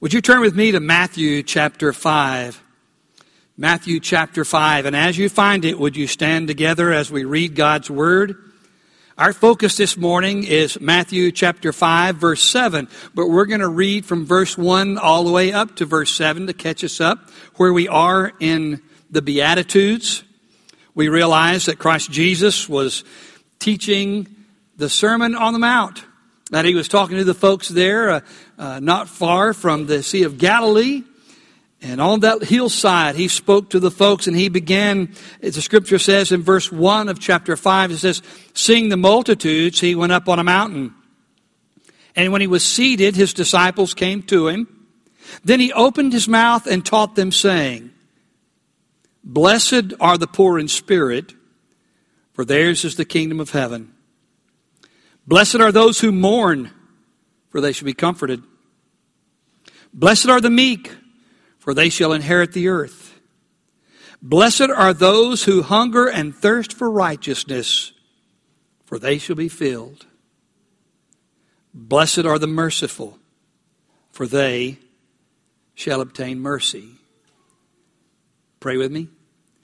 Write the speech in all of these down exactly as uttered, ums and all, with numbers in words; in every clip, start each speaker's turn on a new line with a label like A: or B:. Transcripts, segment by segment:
A: Would you turn with me to Matthew chapter five? Matthew chapter five. And as you find it, would you stand together as we read God's Word? Our focus this morning is Matthew chapter five, verse seven. But we're going to read from verse one all the way up to verse seven to catch us up where we are in the Beatitudes. We realize that Christ Jesus was teaching the Sermon on the Mount. That he was talking to the folks there uh, uh, not far from the Sea of Galilee. And on that hillside, he spoke to the folks and he began, as the scripture says in verse one of chapter five, it says, seeing the multitudes, he went up on a mountain. And when he was seated, his disciples came to him. Then he opened his mouth and taught them, saying, blessed are the poor in spirit, for theirs is the kingdom of heaven. Blessed are those who mourn, for they shall be comforted. Blessed are the meek, for they shall inherit the earth. Blessed are those who hunger and thirst for righteousness, for they shall be filled. Blessed are the merciful, for they shall obtain mercy. Pray with me.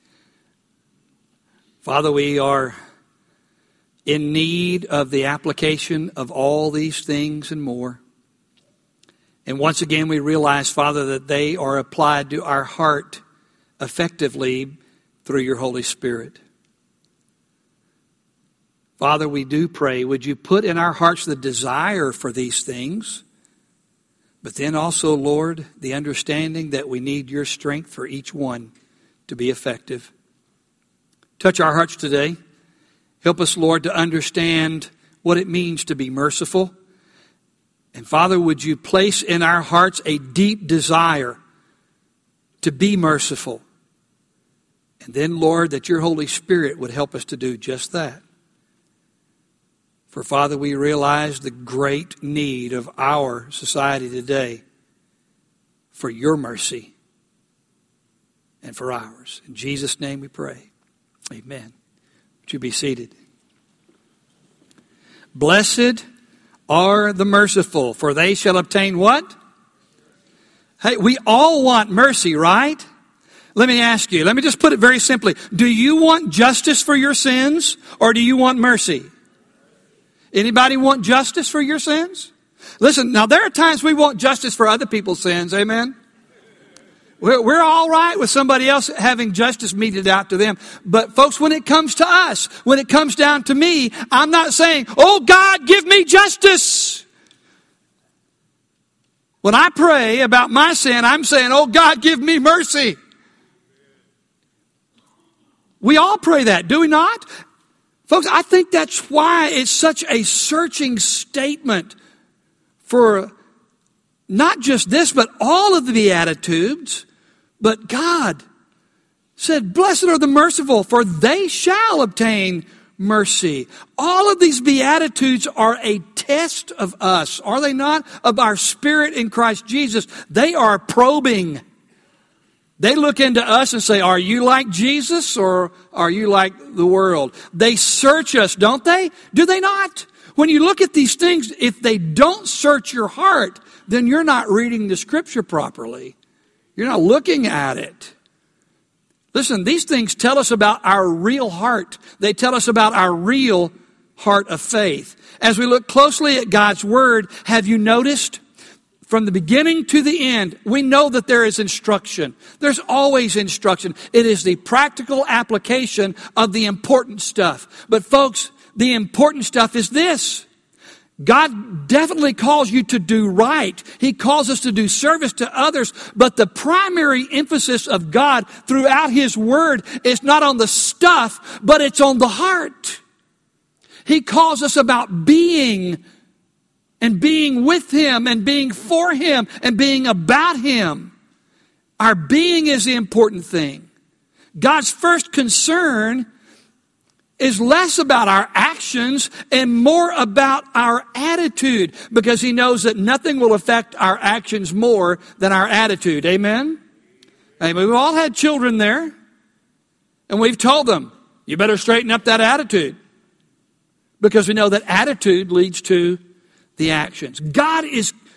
A: Father, we are in need of the application of all these things and more. And once again, we realize, Father, that they are applied to our heart effectively through your Holy Spirit. Father, we do pray, would you put in our hearts the desire for these things, but then also, Lord, the understanding that we need your strength for each one to be effective. Touch our hearts today. Help us, Lord, to understand what it means to be merciful. And Father, would you place in our hearts a deep desire to be merciful. And then, Lord, that your Holy Spirit would help us to do just that. For Father, we realize the great need of our society today for your mercy and for ours. In Jesus' name we pray. Amen. Would you be seated? Blessed are the merciful, for they shall obtain what? Hey, we all want mercy, right? Let me ask you, let me just put it very simply. Do you want justice for your sins, or do you want mercy? Anybody want justice for your sins? Listen, now there are times we want justice for other people's sins, amen? We're, we're all right with somebody else having justice meted out to them. But folks, when it comes to us, when it comes down to me, I'm not saying, oh God, give me justice. When I pray about my sin, I'm saying, oh God, give me mercy. We all pray that, do we not? Folks, I think that's why it's such a searching statement for not just this, but all of the Beatitudes. But God said, blessed are the merciful, for they shall obtain mercy. All of these Beatitudes are a test of us, are they not? Of our spirit in Christ Jesus. They are probing. They look into us and say, are you like Jesus or are you like the world? They search us, don't they? Do they not? When you look at these things, if they don't search your heart, then you're not reading the Scripture properly. You're not looking at it. Listen, these things tell us about our real heart. They tell us about our real heart of faith. As we look closely at God's Word, have you noticed? From the beginning to the end, we know that there is instruction. There's always instruction. It is the practical application of the important stuff. But folks, the important stuff is this. God definitely calls you to do right. He calls us to do service to others. But the primary emphasis of God throughout His Word is not on the stuff, but it's on the heart. He calls us about being and being with Him and being for Him and being about Him. Our being is the important thing. God's first concern is less about our actions and more about our attitude, because He knows that nothing will affect our actions more than our attitude. Amen? Amen. We've all had children there, and we've told them, you better straighten up that attitude, because we know that attitude leads to the actions. God is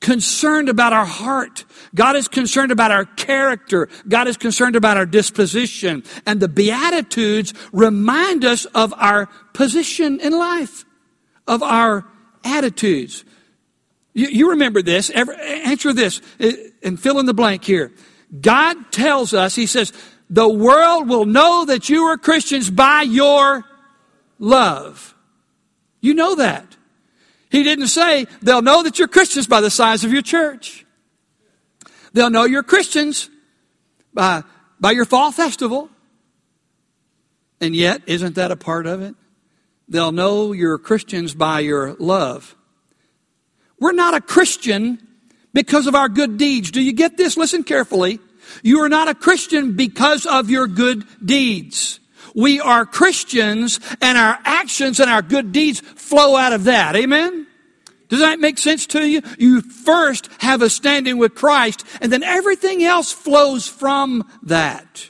A: concerned about our heart. God is concerned about our character. God is concerned about our disposition. And the Beatitudes remind us of our position in life, of our attitudes. You, you remember this. Ever, answer this and fill in the blank here. God tells us, He says, the world will know that you are Christians by your love. You know that. He didn't say they'll know that you're Christians by the size of your church. They'll know you're Christians by, by your fall festival. And yet, isn't that a part of it? They'll know you're Christians by your love. We're not a Christian because of our good deeds. Do you get this? Listen carefully. You are not a Christian because of your good deeds. We are Christians, and our actions and our good deeds flow out of that. Amen? Does that make sense to you? You first have a standing with Christ, and then everything else flows from that.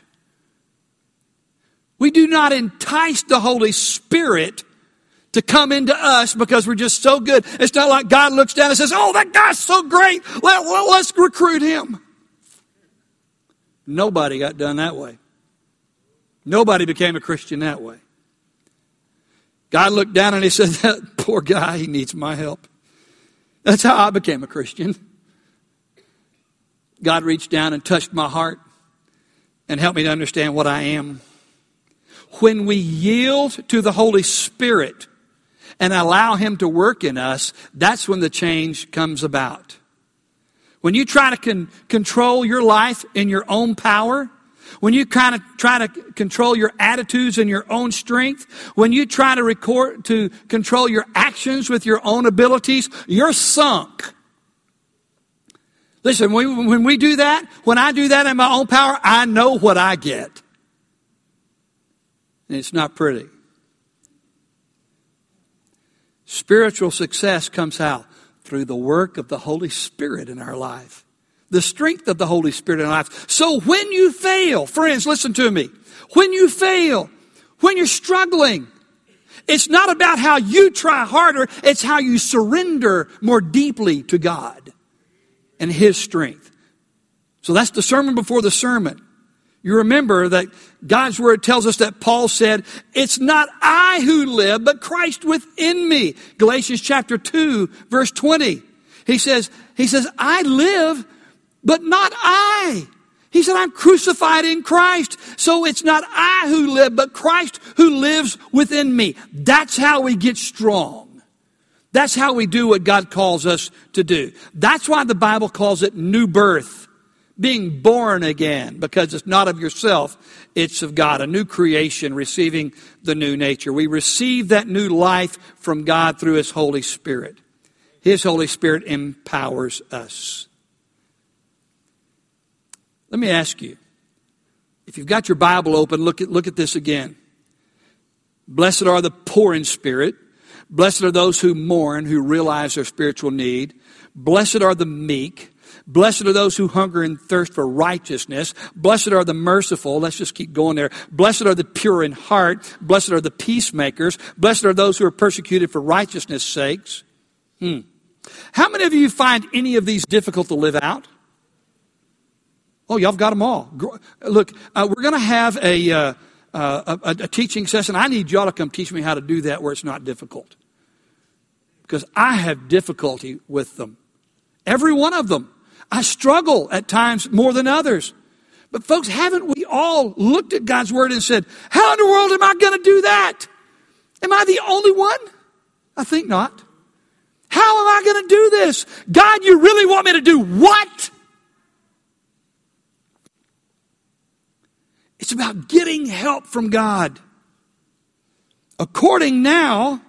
A: We do not entice the Holy Spirit to come into us because we're just so good. It's not like God looks down and says, oh, that guy's so great. Let, well, let's recruit him. Nobody got done that way. Nobody became a Christian that way. God looked down and He said, that poor guy, he needs my help. That's how I became a Christian. God reached down and touched my heart and helped me to understand what I am. When we yield to the Holy Spirit and allow Him to work in us, that's when the change comes about. When you try to con- control your life in your own power, when you kind of try to control your attitudes in your own strength, when you try to record to control your actions with your own abilities, you're sunk. Listen, when we, when we do that, when I do that in my own power, I know what I get. And it's not pretty. Spiritual success comes out through the work of the Holy Spirit in our life. The strength of the Holy Spirit in our life. So when you fail, friends, listen to me. When you fail, when you're struggling, it's not about how you try harder. It's how you surrender more deeply to God and His strength. So that's the sermon before the sermon. You remember that God's Word tells us that Paul said, it's not I who live, but Christ within me. Galatians chapter two, verse twenty. He says, he says, I live, but not I. He said, I'm crucified in Christ. So it's not I who live, but Christ who lives within me. That's how we get strong. That's how we do what God calls us to do. That's why the Bible calls it new birth. Being born again, because it's not of yourself, it's of God. A new creation, receiving the new nature. We receive that new life from God through His Holy Spirit. His Holy Spirit empowers us. Let me ask you, if you've got your Bible open, look at, look at this again. Blessed are the poor in spirit. Blessed are those who mourn, who realize their spiritual need. Blessed are the meek. Blessed are those who hunger and thirst for righteousness. Blessed are the merciful. Let's just keep going there. Blessed are the pure in heart. Blessed are the peacemakers. Blessed are those who are persecuted for righteousness' sakes. Hmm. How many of you find any of these difficult to live out? Oh, y'all have got them all. Look, uh, we're going to have a, uh, uh, a, a teaching session. I need y'all to come teach me how to do that where it's not difficult. Because I have difficulty with them. Every one of them. I struggle at times more than others. But folks, haven't we all looked at God's Word and said, how in the world am I going to do that? Am I the only one? I think not. How am I going to do this? God, you really want me to do what? It's about getting help from God. According now,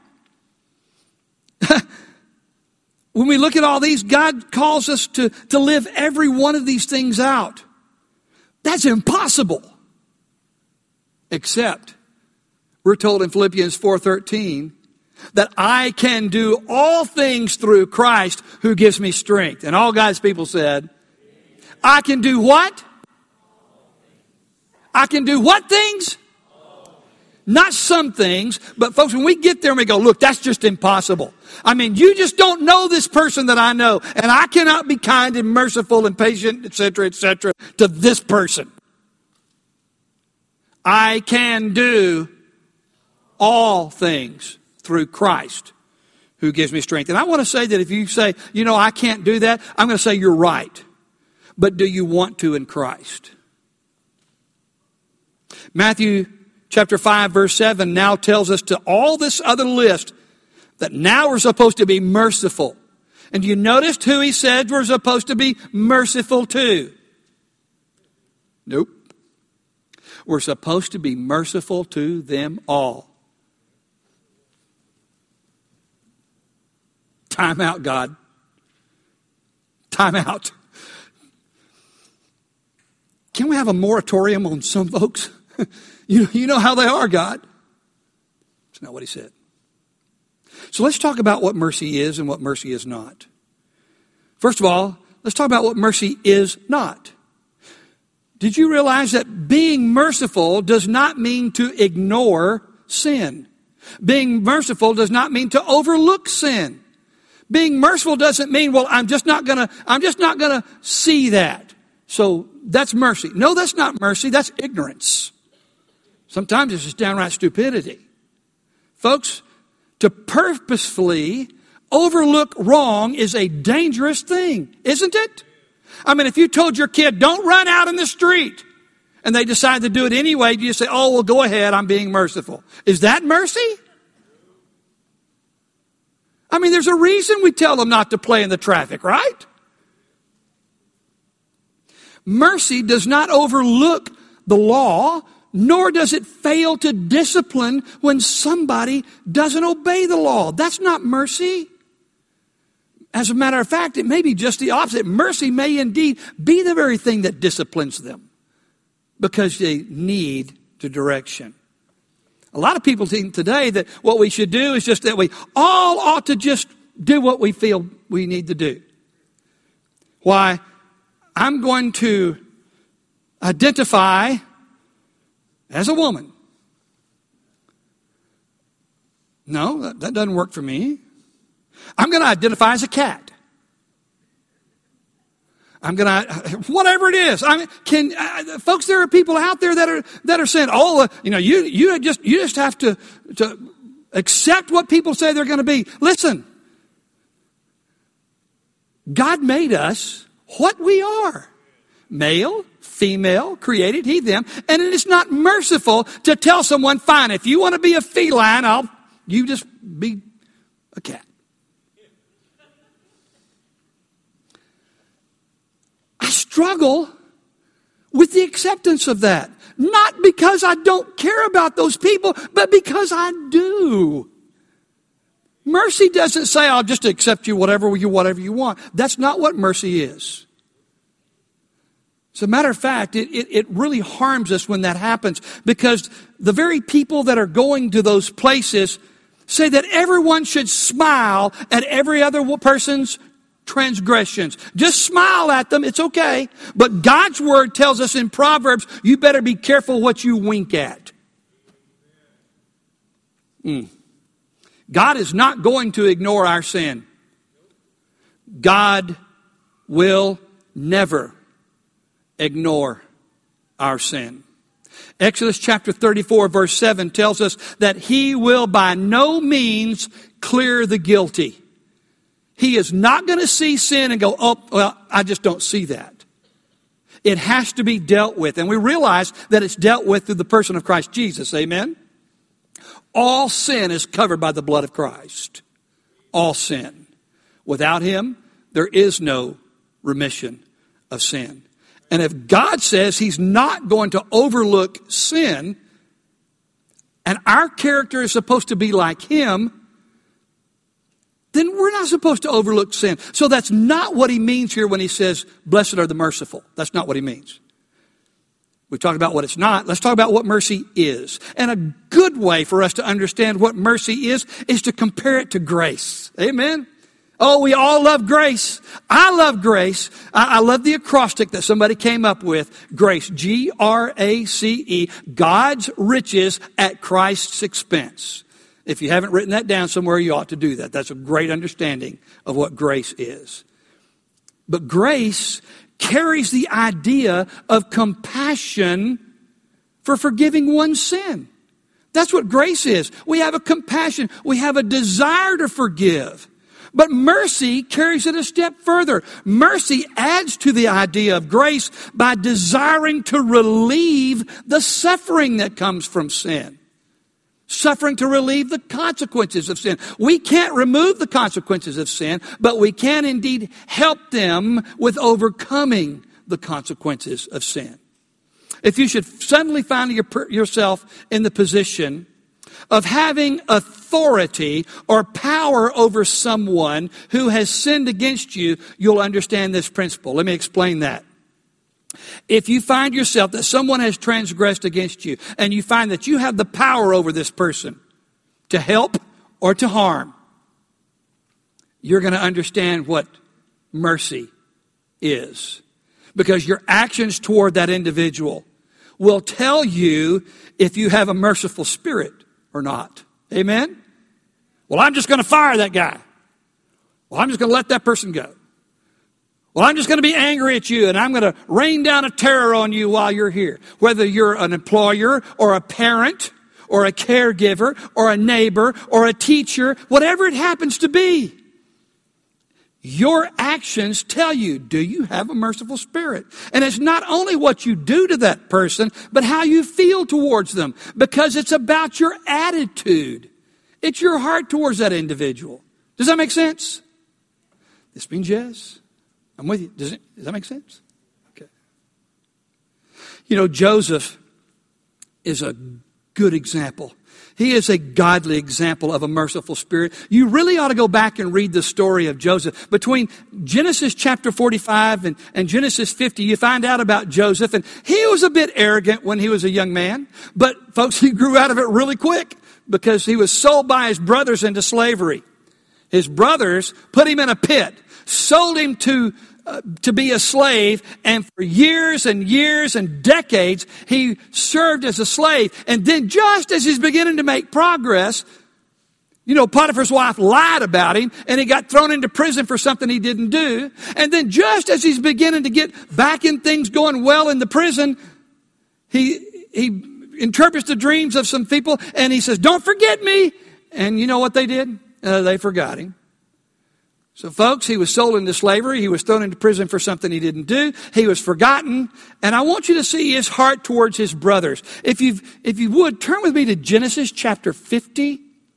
A: when we look at all these, God calls us to, to live every one of these things out. That's impossible. Except, we're told in Philippians four thirteen, that I can do all things through Christ who gives me strength. And all God's people said, I can do what? I can do what things? Not some things, but folks, when we get there and we go, look, that's just impossible. I mean, you just don't know this person that I know, and I cannot be kind and merciful and patient, et cetera, et cetera, to this person. I can do all things through Christ who gives me strength. And I want to say that if you say, you know, I can't do that, I'm going to say you're right. But do you want to in Christ? Matthew chapter five, verse seven now tells us to all this other list that now we're supposed to be merciful. And you noticed who he said we're supposed to be merciful to? Nope. We're supposed to be merciful to them all. Time out, God. Time out. Can we have a moratorium on some folks? you, you know how they are, God. That's not what he said. So let's talk about what mercy is and what mercy is not. First of all, let's talk about what mercy is not. Did you realize that being merciful does not mean to ignore sin? Being merciful does not mean to overlook sin. Being merciful doesn't mean, well, I'm just not gonna, I'm just not gonna see that. So that's mercy. No, that's not mercy. That's ignorance. Sometimes it's just downright stupidity. Folks, to purposefully overlook wrong is a dangerous thing, isn't it? I mean, if you told your kid, don't run out in the street, and they decide to do it anyway, do you say, oh, well, go ahead, I'm being merciful? Is that mercy? I mean, there's a reason we tell them not to play in the traffic, right? Mercy does not overlook the law, nor does it fail to discipline when somebody doesn't obey the law. That's not mercy. As a matter of fact, it may be just the opposite. Mercy may indeed be the very thing that disciplines them because they need the direction. A lot of people think today that what we should do is just that we all ought to just do what we feel we need to do. Why? I'm going to identify as a woman. No, that, that doesn't work for me. I'm going to identify as a cat. I'm going to, whatever it is. I mean, can uh, folks? There are people out there that are that are saying, "Oh, uh, you know, you you just you just have to to accept what people say they're going to be." Listen, God made us what we are, male, female, created He them, and it is not merciful to tell someone, "Fine, if you want to be a feline, I'll you just be a cat." I struggle with the acceptance of that. Not because I don't care about those people, but because I do. Mercy doesn't say, I'll just accept you whatever you whatever you want. That's not what mercy is. As a matter of fact, it, it, it really harms us when that happens, because the very people that are going to those places say that everyone should smile at every other person's transgressions. Just smile at them, it's okay. But God's word tells us in Proverbs, you better be careful what you wink at. Mm. God is not going to ignore our sin. God will never ignore our sin. Exodus chapter thirty-four verse seven tells us that He will by no means clear the guilty. He is not going to see sin and go, oh, well, I just don't see that. It has to be dealt with. And we realize that it's dealt with through the person of Christ Jesus. Amen? All sin is covered by the blood of Christ. All sin. Without Him, there is no remission of sin. And if God says He's not going to overlook sin, and our character is supposed to be like Him, then we're not supposed to overlook sin. So that's not what He means here when He says, blessed are the merciful. That's not what He means. We've talked about what it's not. Let's talk about what mercy is. And a good way for us to understand what mercy is, is to compare it to grace. Amen? Oh, we all love grace. I love grace. I, I love the acrostic that somebody came up with. Grace, G R A C E, God's riches at Christ's expense. If you haven't written that down somewhere, you ought to do that. That's a great understanding of what grace is. But grace carries the idea of compassion for forgiving one's sin. That's what grace is. We have a compassion. We have a desire to forgive. But mercy carries it a step further. Mercy adds to the idea of grace by desiring to relieve the suffering that comes from sin. Suffering to relieve the consequences of sin. We can't remove the consequences of sin, but we can indeed help them with overcoming the consequences of sin. If you should suddenly find your, yourself in the position of having authority or power over someone who has sinned against you, you'll understand this principle. Let me explain that. If you find yourself that someone has transgressed against you and you find that you have the power over this person to help or to harm, you're going to understand what mercy is. Because your actions toward that individual will tell you if you have a merciful spirit or not. Amen? Well, I'm just going to fire that guy. Well, I'm just going to let that person go. Well, I'm just going to be angry at you and I'm going to rain down a terror on you while you're here. Whether you're an employer or a parent or a caregiver or a neighbor or a teacher, whatever it happens to be. Your actions tell you, do you have a merciful spirit? And it's not only what you do to that person, but how you feel towards them. Because it's about your attitude. It's your heart towards that individual. Does that make sense? This means yes. I'm with you. Does, it, does that make sense? Okay. You know, Joseph is a good example. He is a godly example of a merciful spirit. You really ought to go back and read the story of Joseph. Between Genesis chapter forty-five and, and Genesis fifty, you find out about Joseph. And he was a bit arrogant when he was a young man. But folks, he grew out of it really quick because he was sold by his brothers into slavery. His brothers put him in a pit, sold him to Uh, to be a slave, and for years and years and decades, he served as a slave. And then just as he's beginning to make progress, you know, Potiphar's wife lied about him, and he got thrown into prison for something he didn't do. And then just as he's beginning to get back in things going well in the prison, he he interprets the dreams of some people, and he says, "Don't forget me." And you know what they did? Uh, they forgot him. So folks, he was sold into slavery. He was thrown into prison for something he didn't do. He was forgotten. And I want you to see his heart towards his brothers. If you if you would, turn with me to Genesis chapter fifty,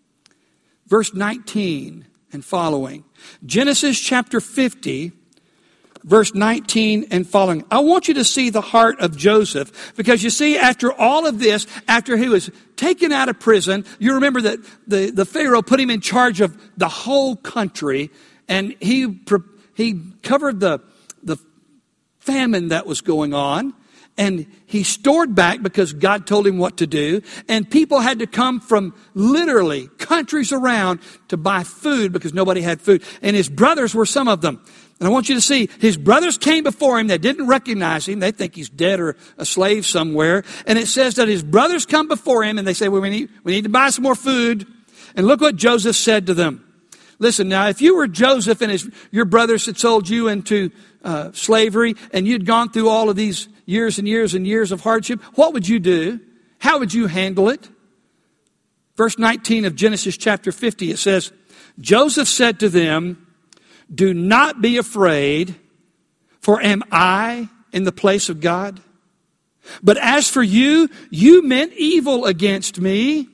A: verse nineteen and following. Genesis chapter fifty, verse nineteen and following. I want you to see the heart of Joseph, because you see, after all of this, after he was taken out of prison, you remember that the, the Pharaoh put him in charge of the whole country. And he he covered the, the famine that was going on. And he stored back because God told him what to do. And people had to come from literally countries around to buy food because nobody had food. And his brothers were some of them. And I want you to see, his brothers came before him. They didn't recognize him. They think he's dead or a slave somewhere. And it says that his brothers come before him and they say, well, we need, we need to buy some more food. And look what Joseph said to them. Listen, now, if you were Joseph and his, your brothers had sold you into uh, slavery and you'd gone through all of these years and years and years of hardship, what would you do? How would you handle it? Verse nineteen of Genesis chapter fifty, it says, Joseph said to them, do not be afraid, for am I in the place of God? But as for you, you meant evil against me,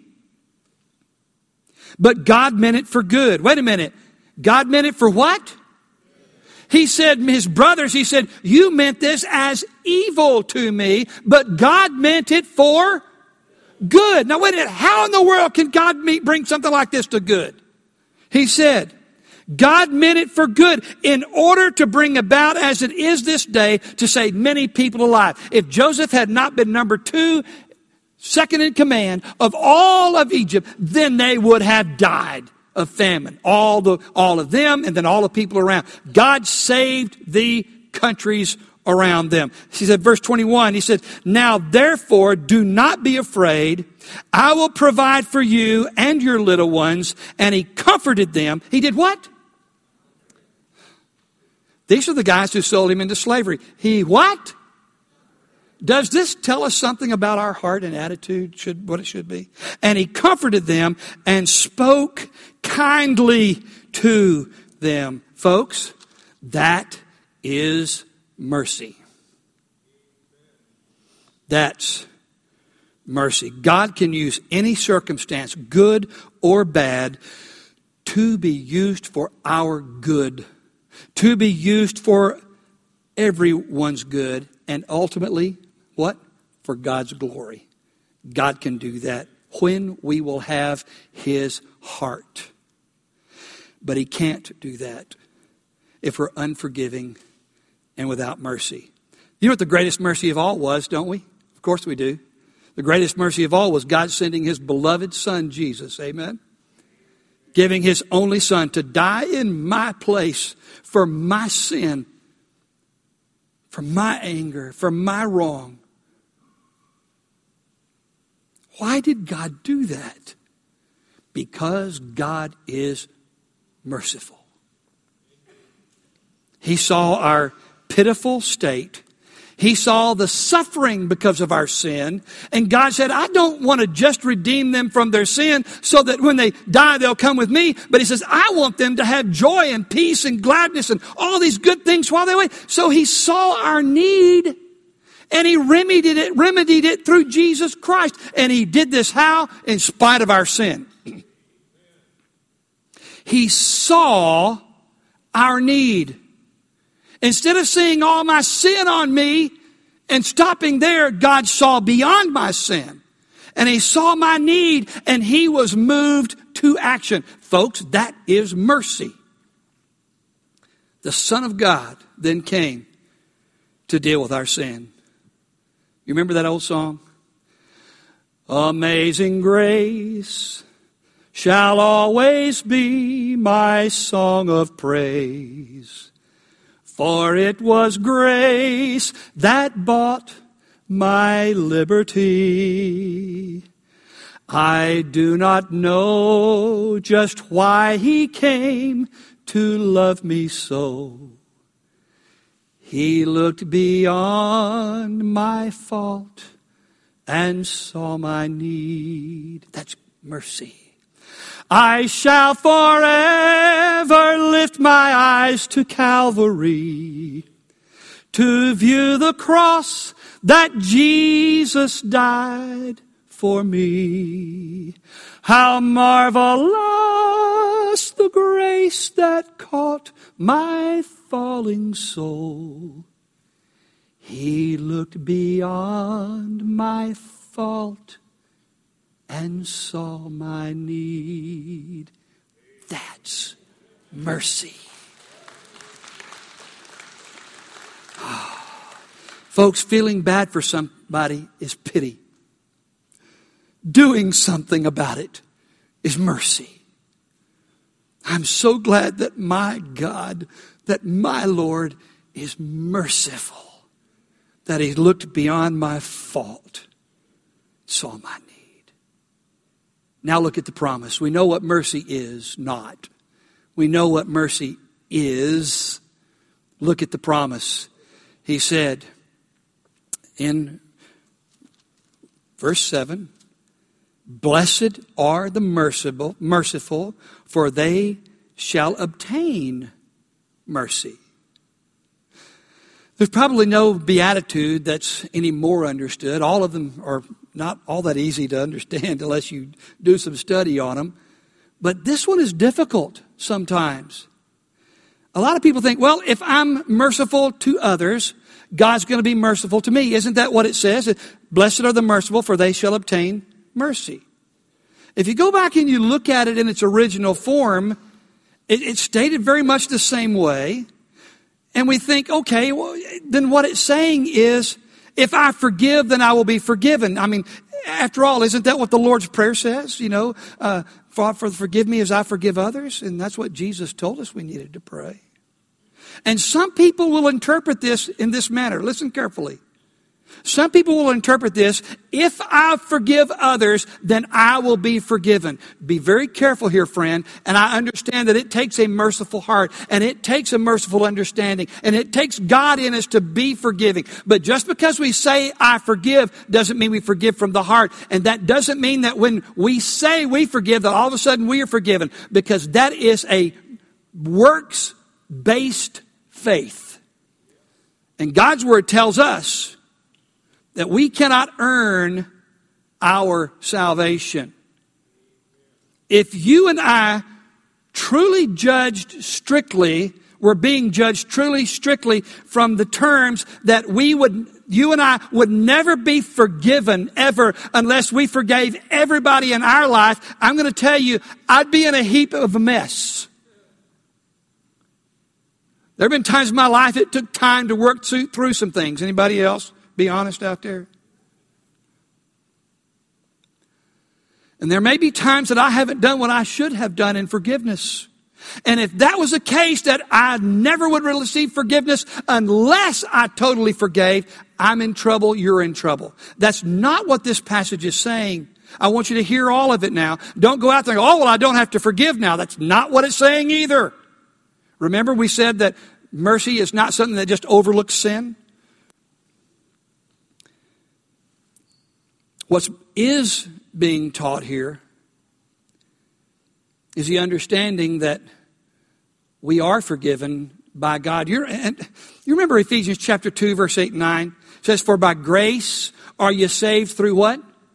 A: but God meant it for good. Wait a minute. God meant it for what? He said, his brothers, he said, you meant this as evil to me, but God meant it for good. Now wait a minute. How in the world can God meet, bring something like this to good? He said, God meant it for good in order to bring about, as it is this day, to save many people alive. If Joseph had not been number two, second in command of all of Egypt, then they would have died. of famine. All the all of them and then all the people around. God saved the countries around them. He said, verse twenty-one, he said, now therefore do not be afraid. I will provide for you and your little ones. And he comforted them. He did what? These are the guys who sold him into slavery. He what? Does this tell us something about our heart and attitude, should, what it should be? And he comforted them and spoke kindly to them. Folks, that is mercy. That's mercy. God can use any circumstance, good or bad, to be used for our good, to be used for everyone's good, and ultimately, what? For God's glory. God can do that when we will have His heart. But He can't do that if we're unforgiving and without mercy. You know what the greatest mercy of all was, don't we? Of course we do. The greatest mercy of all was God sending His beloved Son, Jesus. Amen? Giving His only Son to die in my place for my sin, for my anger, for my wrong. Why did God do that? Because God is merciful. He saw our pitiful state. He saw the suffering because of our sin. And God said, I don't want to just redeem them from their sin so that when they die, they'll come with me. But He says, I want them to have joy and peace and gladness and all these good things while they wait. So He saw our need and He remedied it, remedied it through Jesus Christ. And He did this how? In spite of our sin. He saw our need. Instead of seeing all my sin on me and stopping there, God saw beyond my sin. And He saw my need and He was moved to action. Folks, that is mercy. The Son of God then came to deal with our sin. You remember that old song? Amazing grace shall always be my song of praise. For it was grace that bought my liberty. I do not know just why He came to love me so. He looked beyond my fault and saw my need. That's mercy. I shall forever lift my eyes to Calvary to view the cross that Jesus died for me. How marvelous the grace that caught my falling soul. He looked beyond my fault and saw my need. That's mercy. Oh. Folks, feeling bad for somebody is pity. Doing something about it is mercy. I'm so glad that my God, that my Lord is merciful, that He looked beyond my fault, saw my need. Now look at the promise. We know what mercy is not. We know what mercy is. Look at the promise. He said in verse seven, blessed are the merciful, merciful, for they shall obtain mercy. There's probably no beatitude that's any more understood. All of them are not all that easy to understand unless you do some study on them. But this one is difficult sometimes. A lot of people think, well, if I'm merciful to others, God's going to be merciful to me. Isn't that what it says? Blessed are the merciful, for they shall obtain mercy. If you go back and you look at it in its original form, it, it's stated very much the same way. And we think, okay, well, then what it's saying is, if I forgive, then I will be forgiven. I mean, after all, isn't that what the Lord's Prayer says? You know, uh, Father, forgive me as I forgive others. And that's what Jesus told us we needed to pray. And some people will interpret this in this manner. Listen carefully. Some people will interpret this, if I forgive others, then I will be forgiven. Be very careful here, friend. And I understand that it takes a merciful heart, and it takes a merciful understanding, and it takes God in us to be forgiving. But just because we say, I forgive, doesn't mean we forgive from the heart. And that doesn't mean that when we say we forgive, that all of a sudden we are forgiven. Because that is a works-based faith. And God's Word tells us that we cannot earn our salvation. If you and I truly judged strictly, were being judged truly strictly from the terms that we would, you and I would never be forgiven ever unless we forgave everybody in our life, I'm going to tell you, I'd be in a heap of a mess. There have been times in my life it took time to work through some things. Anybody else? Be honest out there. And there may be times that I haven't done what I should have done in forgiveness. And if that was the case, that I never would receive forgiveness unless I totally forgave, I'm in trouble, you're in trouble. That's not what this passage is saying. I want you to hear all of it now. Don't go out there and go, oh, well, I don't have to forgive now. That's not what it's saying either. Remember we said that mercy is not something that just overlooks sin? What is being taught here is the understanding that we are forgiven by God. You're, and you remember Ephesians chapter two, verse eight and nine? It says, for by grace are you saved through what?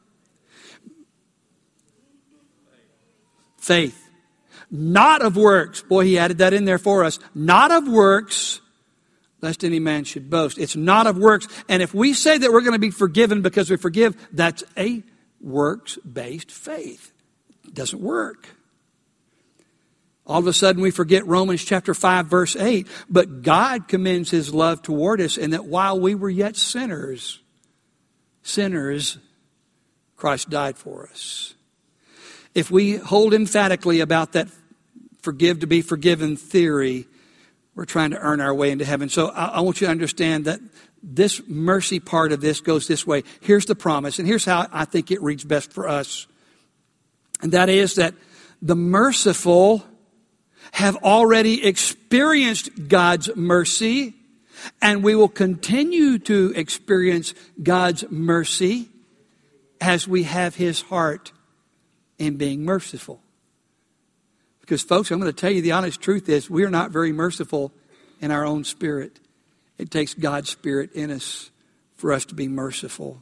A: Faith. Not of works. Boy, he added that in there for us. Not of works, lest any man should boast. It's not of works. And if we say that we're going to be forgiven because we forgive, that's a works-based faith. It doesn't work. All of a sudden we forget Romans chapter five, verse eight. But God commends His love toward us, and that while we were yet sinners, sinners, Christ died for us. If we hold emphatically about that forgive to be forgiven theory, we're trying to earn our way into heaven. So I, I want you to understand that this mercy part of this goes this way. Here's the promise, and here's how I think it reads best for us. And that is that the merciful have already experienced God's mercy, and we will continue to experience God's mercy as we have His heart in being merciful. Because folks, I'm going to tell you the honest truth is we are not very merciful in our own spirit. It takes God's Spirit in us for us to be merciful.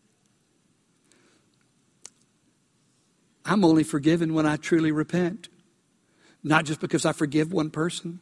A: I'm only forgiven when I truly repent. Not just because I forgive one person.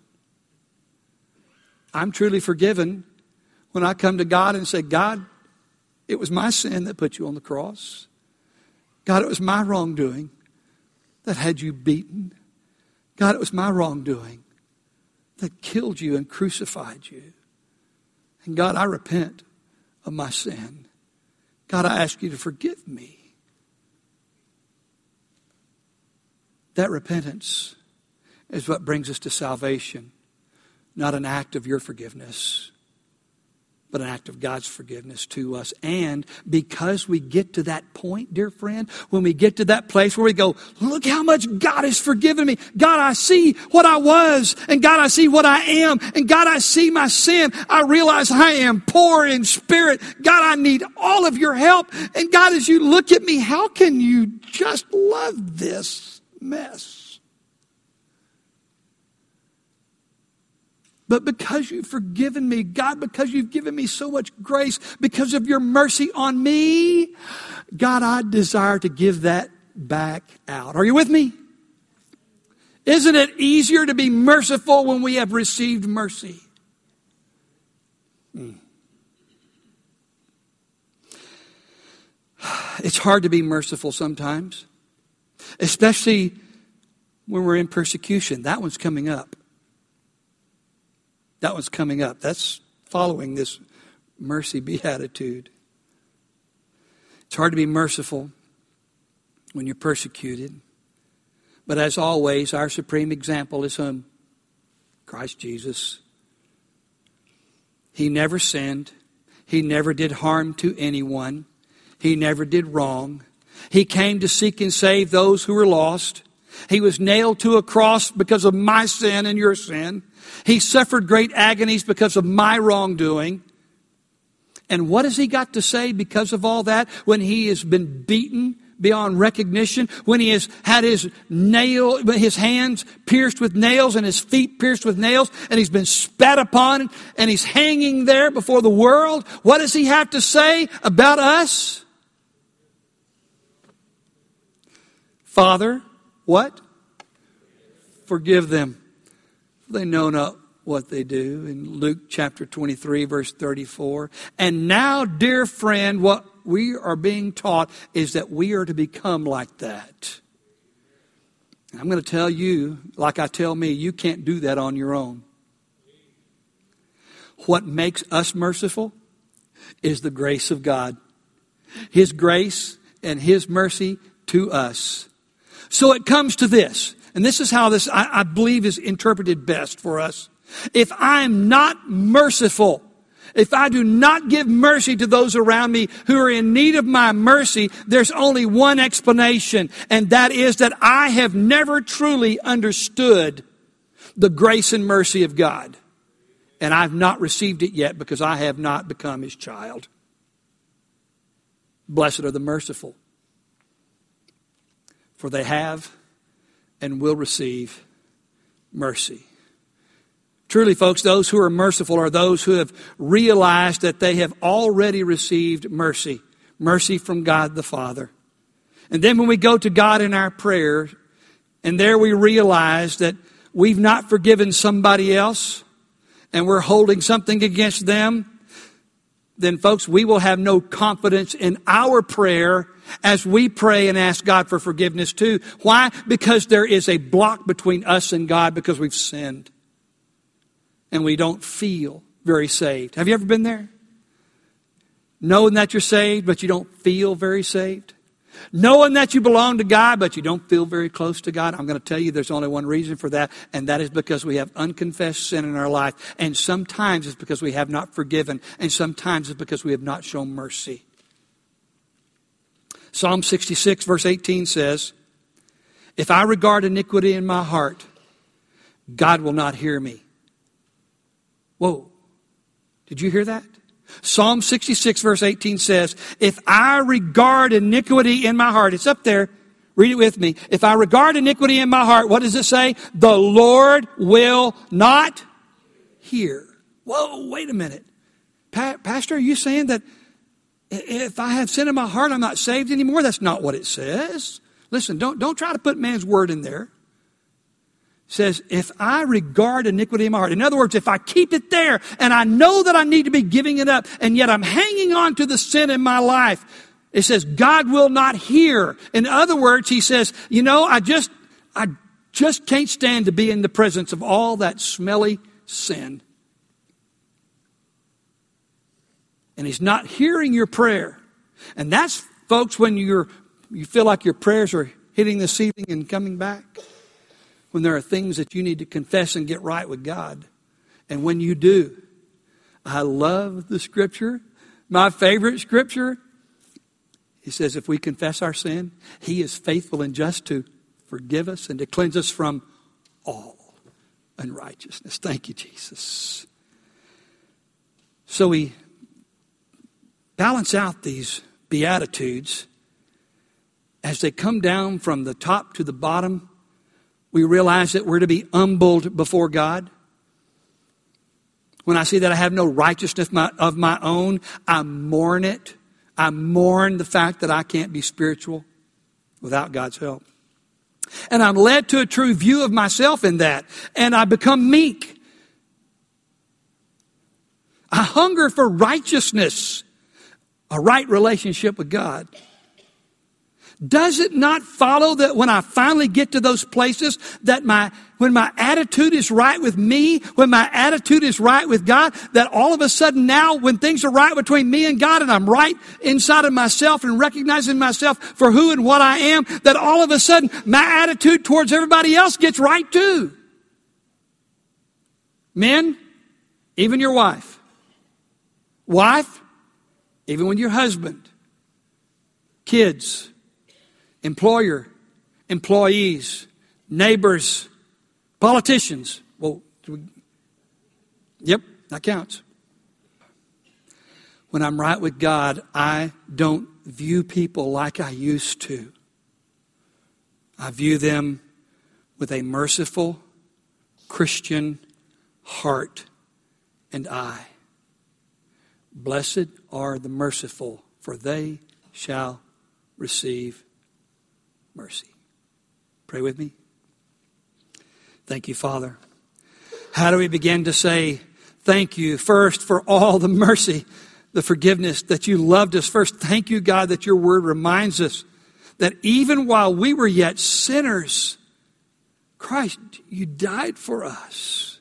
A: I'm truly forgiven when I come to God and say, God, it was my sin that put you on the cross. God, it was my wrongdoing that had you beaten. God, it was my wrongdoing that killed you and crucified you. And God, I repent of my sin. God, I ask you to forgive me. That repentance is what brings us to salvation. Not an act of your forgiveness, but an act of God's forgiveness to us. And because we get to that point, dear friend, when we get to that place where we go, look how much God has forgiven me. God, I see what I was. And God, I see what I am. And God, I see my sin. I realize I am poor in spirit. God, I need all of your help. And God, as you look at me, how can you just love this mess? But because you've forgiven me, God, because you've given me so much grace, because of your mercy on me, God, I desire to give that back out. Are you with me? Isn't it easier to be merciful when we have received mercy? Hmm. It's hard to be merciful sometimes, especially when we're in persecution. That one's coming up. That one's coming up. That's following this mercy beatitude. It's hard to be merciful when you're persecuted. But as always, our supreme example is whom? Christ Jesus. He never sinned. He never did harm to anyone. He never did wrong. He came to seek and save those who were lost. He was nailed to a cross because of my sin and your sin. He suffered great agonies because of my wrongdoing. And what has he got to say because of all that when he has been beaten beyond recognition, when he has had his nail, his hands pierced with nails and his feet pierced with nails, and he's been spat upon and he's hanging there before the world? What does he have to say about us? Father, what? Forgive them. They know not what they do. In Luke chapter twenty-three, verse thirty-four. And now, dear friend, what we are being taught is that we are to become like that. I'm going to tell you, like I tell me, you can't do that on your own. What makes us merciful is the grace of God. His grace and His mercy to us. So it comes to this, and this is how this, I, I believe, is interpreted best for us. If I'm not merciful, if I do not give mercy to those around me who are in need of my mercy, there's only one explanation, and that is that I have never truly understood the grace and mercy of God. And I've not received it yet because I have not become His child. Blessed are the merciful, for they have and will receive mercy. Truly, folks, those who are merciful are those who have realized that they have already received mercy. Mercy from God the Father. And then when we go to God in our prayer, and there we realize that we've not forgiven somebody else, and we're holding something against them, then, folks, we will have no confidence in our prayer as we pray and ask God for forgiveness too. Why? Because there is a block between us and God because we've sinned. And we don't feel very saved. Have you ever been there? Knowing that you're saved, but you don't feel very saved? Knowing that you belong to God, but you don't feel very close to God? I'm going to tell you there's only one reason for that, and that is because we have unconfessed sin in our life. And sometimes it's because we have not forgiven, and sometimes it's because we have not shown mercy. Psalm sixty-six, verse eighteen says, if I regard iniquity in my heart, God will not hear me. Whoa. Did you hear that? Psalm sixty-six, verse eighteen says, if I regard iniquity in my heart, it's up there, read it with me. If I regard iniquity in my heart, what does it say? The Lord will not hear. Whoa, wait a minute. Pa- Pastor, are you saying that if I have sin in my heart, I'm not saved anymore? That's not what it says. Listen, don't, don't try to put man's word in there. Says, if I regard iniquity in my heart. In other words, if I keep it there and I know that I need to be giving it up and yet I'm hanging on to the sin in my life, it says God will not hear. In other words, he says, you know, I just, I just can't stand to be in the presence of all that smelly sin. And he's not hearing your prayer. And that's, folks, when you're, you feel like your prayers are hitting the ceiling and coming back. When there are things that you need to confess and get right with God. And when you do, I love the scripture. My favorite scripture. He says if we confess our sin, He is faithful and just to forgive us and to cleanse us from all unrighteousness. Thank you, Jesus. So we balance out these Beatitudes as they come down from the top to the bottom. We realize that we're to be humbled before God. When I see that I have no righteousness of my own, I mourn it. I mourn the fact that I can't be spiritual without God's help. And I'm led to a true view of myself in that. And I become meek. I hunger for righteousness, a right relationship with God. Does it not follow that when I finally get to those places, that my, when my attitude is right with me, when my attitude is right with God, that all of a sudden now, when things are right between me and God, and I'm right inside of myself and recognizing myself for who and what I am, that all of a sudden my attitude towards everybody else gets right too. Men, even your wife. Wife, even with your husband. Kids. Employer, employees, neighbors, politicians. Well, we, yep, that counts. When I'm right with God, I don't view people like I used to. I view them with a merciful Christian heart and eye. Blessed are the merciful, for they shall receive mercy. Pray with me. Thank you, Father. How do we begin to say thank you first for all the mercy, the forgiveness that you loved us? First, thank you, God, that your word reminds us that even while we were yet sinners, Christ, you died for us.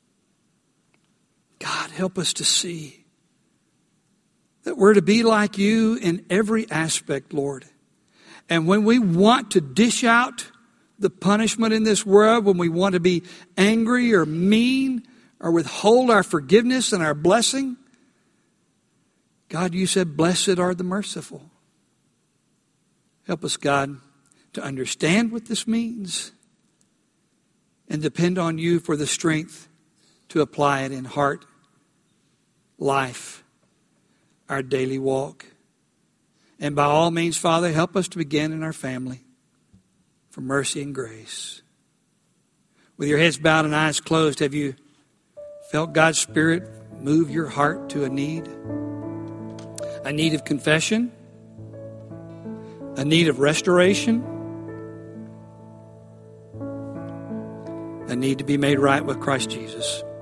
A: God, help us to see that we're to be like you in every aspect, Lord. And when we want to dish out the punishment in this world, when we want to be angry or mean or withhold our forgiveness and our blessing, God, you said, blessed are the merciful. Help us, God, to understand what this means and depend on you for the strength to apply it in heart, life, our daily walk. And by all means, Father, help us to begin in our family for mercy and grace. With your heads bowed and eyes closed, have you felt God's Spirit move your heart to a need? A need of confession? A need of restoration? A need to be made right with Christ Jesus?